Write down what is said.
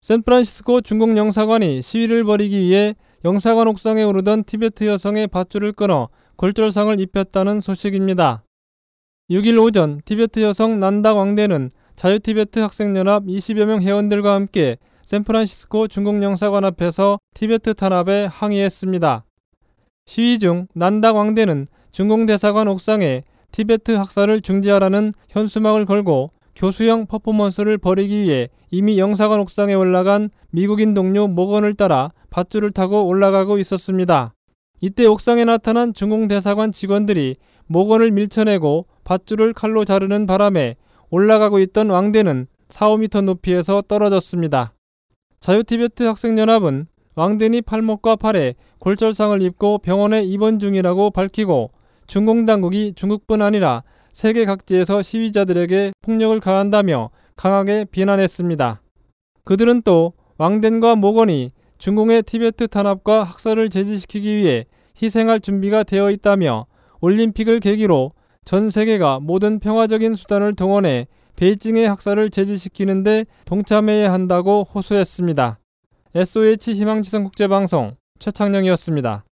샌프란시스코 중국 영사관이 시위를 벌이기 위해 영사관 옥상에 오르던 티베트 여성의 밧줄을 끊어 골절상을 입혔다는 소식입니다. 6일 오전 티베트 여성 난다 왕대는 자유티베트 학생연합 20여 명 회원들과 함께 샌프란시스코 중국 영사관 앞에서 티베트 탄압에 항의했습니다. 시위 중 난다 왕대는 중공 대사관 옥상에 티베트 학살을 중지하라는 현수막을 걸고 교수형 퍼포먼스를 벌이기 위해 이미 영사관 옥상에 올라간 미국인 동료 모건을 따라 밧줄을 타고 올라가고 있었습니다. 이때 옥상에 나타난 중공 대사관 직원들이 모건을 밀쳐내고 밧줄을 칼로 자르는 바람에 올라가고 있던 왕대는 4~5m 높이에서 떨어졌습니다. 자유티베트 학생연합은 왕대니 팔목과 팔에 골절상을 입고 병원에 입원 중이라고 밝히고 중공 당국이 중국뿐 아니라 세계 각지에서 시위자들에게 폭력을 가한다며 강하게 비난했습니다. 그들은 또 왕덴과 모건이 중공의 티베트 탄압과 학살을 제지시키기 위해 희생할 준비가 되어 있다며 올림픽을 계기로 전 세계가 모든 평화적인 수단을 동원해 베이징의 학살을 제지시키는 데 동참해야 한다고 호소했습니다. SOH 희망지성 국제방송 최창령이었습니다.